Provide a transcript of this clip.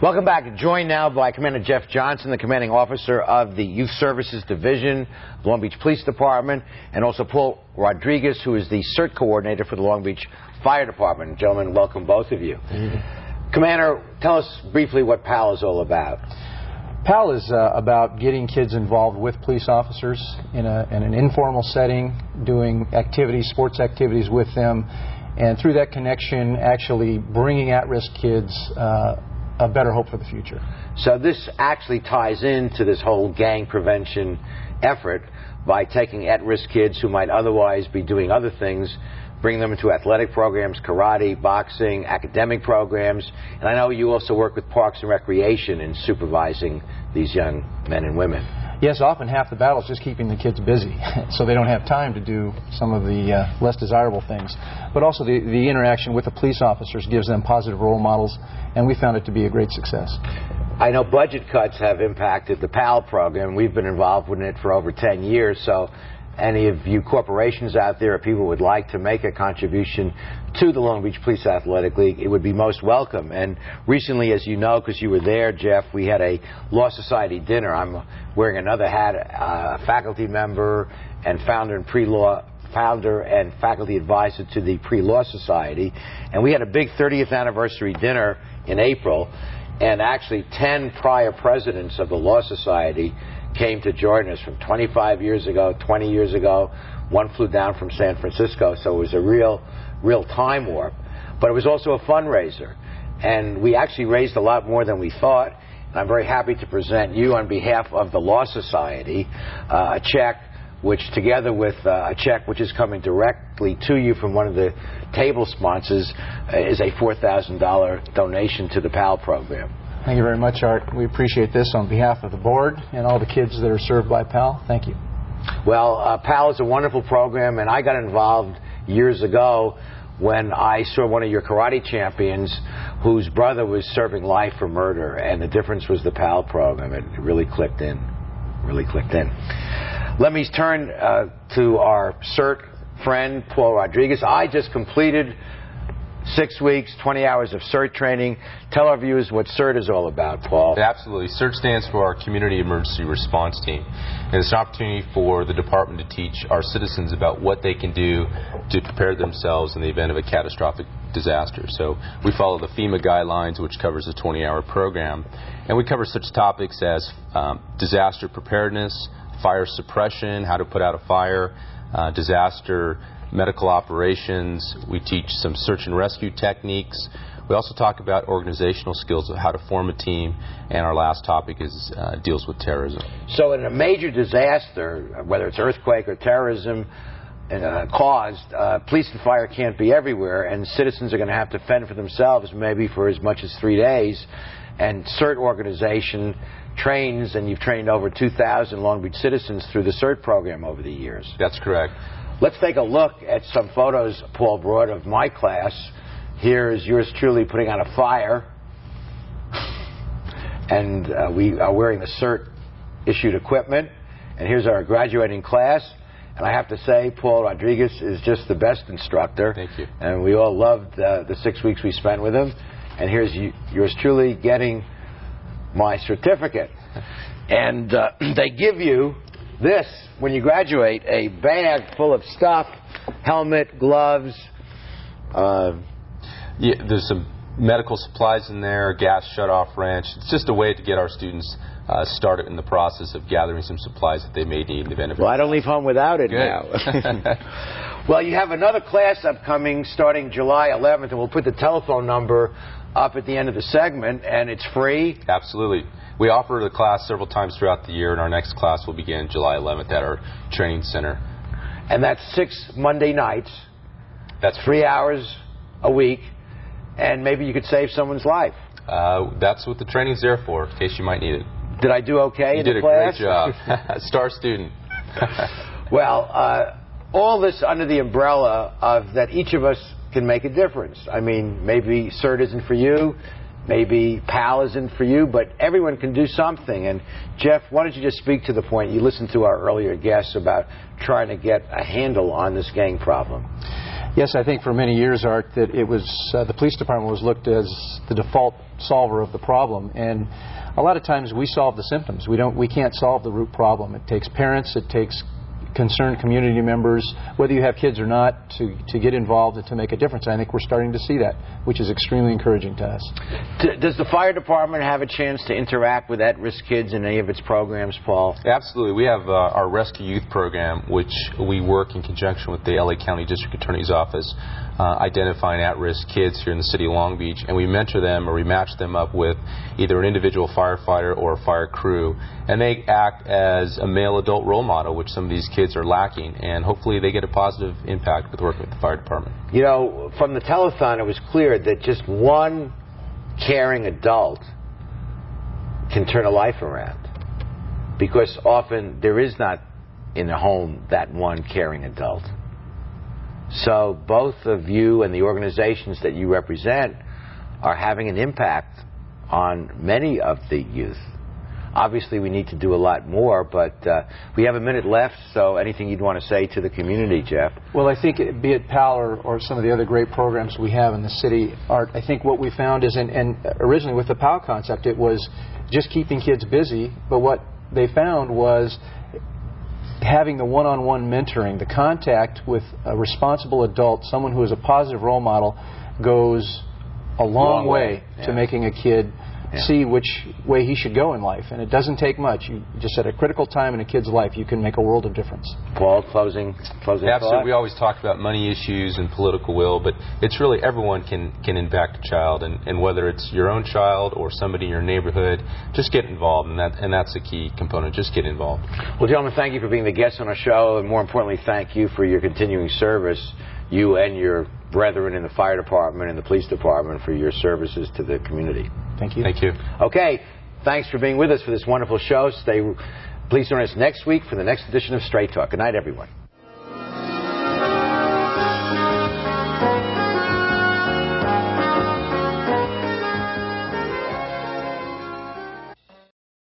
Welcome back. Joined now by Commander Jeff Johnson, the commanding officer of the Youth Services Division of the Long Beach Police Department, and also Paul Rodriguez, who is the CERT coordinator for the Long Beach Fire Department. Gentlemen, welcome both of you. Commander, tell us briefly what PAL is all about. PAL is about getting kids involved with police officers in an informal setting, doing activities, sports activities with them, and through that connection, actually bringing at-risk kids a better hope for the future. So this actually ties into this whole gang prevention effort by taking at-risk kids who might otherwise be doing other things, bring them into athletic programs, karate, boxing, academic programs. And I know you also work with Parks and Recreation in supervising these young men and women. Yes, often half the battle is just keeping the kids busy, so they don't have time to do some of the less desirable things. But also the interaction with the police officers gives them positive role models, and we found it to be a great success. I know budget cuts have impacted the PAL program. We've been involved with it for over 10 years, so any of you corporations out there or people would like to make a contribution to the Long Beach Police Athletic League, it would be most welcome. And recently, as you know, because you were there, Jeff, we had a Law Society dinner. I'm wearing another hat, a faculty member and founder and faculty advisor to the Pre-Law Society. And we had a big 30th anniversary dinner in April, and actually 10 prior presidents of the Law Society came to join us from 25 years ago, 20 years ago. One flew down from San Francisco, so it was a real time warp. But it was also a fundraiser, and we actually raised a lot more than we thought. And I'm very happy to present you, on behalf of the Law Society, a check which, together with a check which is coming directly to you from one of the table sponsors, is a $4,000 donation to the PAL program. Thank you very much, Art. We appreciate this on behalf of the board and all the kids that are served by PAL. Thank you. Well, PAL is a wonderful program, and I got involved years ago when I saw one of your karate champions whose brother was serving life for murder, and the difference was the PAL program. It really clicked in. Let me turn to our CERT friend, Paul Rodriguez. I just completed 6 weeks, 20 hours of CERT training. Tell our viewers what CERT is all about, Paul. Absolutely. CERT stands for our Community Emergency Response Team. And it's an opportunity for the department to teach our citizens about what they can do to prepare themselves in the event of a catastrophic disaster. So we follow the FEMA guidelines, which covers a 20-hour program. And we cover such topics as disaster preparedness, fire suppression, how to put out a fire, disaster medical operations. We teach some search and rescue techniques. We also talk about organizational skills of how to form a team, and our last topic is deals with terrorism. So in a major disaster, whether it's earthquake or terrorism caused, police and fire can't be everywhere, and citizens are going to have to fend for themselves maybe for as much as 3 days. And CERT organization trains, and you've trained over 2,000 Long Beach citizens through the CERT program over the years. That's correct. Let's take a look at some photos Paul brought of my class. Here is yours truly putting out a fire. And we are wearing the CERT-issued equipment. And here's our graduating class. And I have to say, Paul Rodriguez is just the best instructor. Thank you. And we all loved the 6 weeks we spent with him. And here's yours truly getting my certificate. And they give you this, when you graduate, a bag full of stuff, helmet, gloves. Yeah, there's some medical supplies in there, gas shutoff wrench. It's just a way to get our students started in the process of gathering some supplies that they may need in the event of. Well, I don't leave home without it now. Well, you have another class upcoming starting July 11th, and we'll put the telephone number up at the end of the segment, and it's free. Absolutely. We offer the class several times throughout the year, and our next class will begin July 11th at our training center. And that's 6 Monday nights. That's 3 hours a week, and maybe you could save someone's life. That's what the training's there for, in case you might need it. Did I do okay in the class? You did a great job. Star student. Well, all this under the umbrella of that each of us can make a difference. I mean, maybe CERT isn't for you. Maybe PAL isn't for you, but everyone can do something. And Jeff, why don't you just speak to the point? You listened to our earlier guests about trying to get a handle on this gang problem. Yes, I think for many years, Art, that it was the police department was looked as the default solver of the problem, and a lot of times we solve the symptoms. We can't solve the root problem. It takes parents, it takes concerned community members, whether you have kids or not, to get involved and to make a difference. I think we're starting to see that, which is extremely encouraging to us. Does the fire department have a chance to interact with at-risk kids in any of its programs, Paul? Absolutely. We have our Rescue Youth program, which we work in conjunction with the LA County District Attorney's Office, identifying at-risk kids here in the city of Long Beach, and we mentor them or we match them up with either an individual firefighter or a fire crew, and they act as a male adult role model, which some of these kids are lacking, and hopefully they get a positive impact with working with the fire department. You know, from the telethon, it was clear that just one caring adult can turn a life around, because often there is not in a home that one caring adult. So both of you and the organizations that you represent are having an impact on many of the youth. Obviously, we need to do a lot more, but we have a minute left, so anything you'd want to say to the community, Jeff? Well, I think, be it PAL or some of the other great programs we have in the city, Art, I think what we found is, and originally with the PAL concept, it was just keeping kids busy, but what they found was having the one-on-one mentoring, the contact with a responsible adult, someone who is a positive role model, goes a long way to making a kid see which way he should go in life. And it doesn't take much. You just at a critical time in a kid's life, you can make a world of difference. Paul, closing Absolutely. thought? We always talk about money issues and political will, but it's really everyone can impact a child, and whether it's your own child or somebody in your neighborhood, just get involved, and that's a key component. Just get involved. Well, gentlemen, thank you for being the guests on our show, and more importantly, thank you for your continuing service, you and your brethren in the fire department and the police department, for your services to the community. Thank you. Thank you. Okay, thanks for being with us for this wonderful show. Please join us next week for the next edition of Straight Talk. Good night, everyone.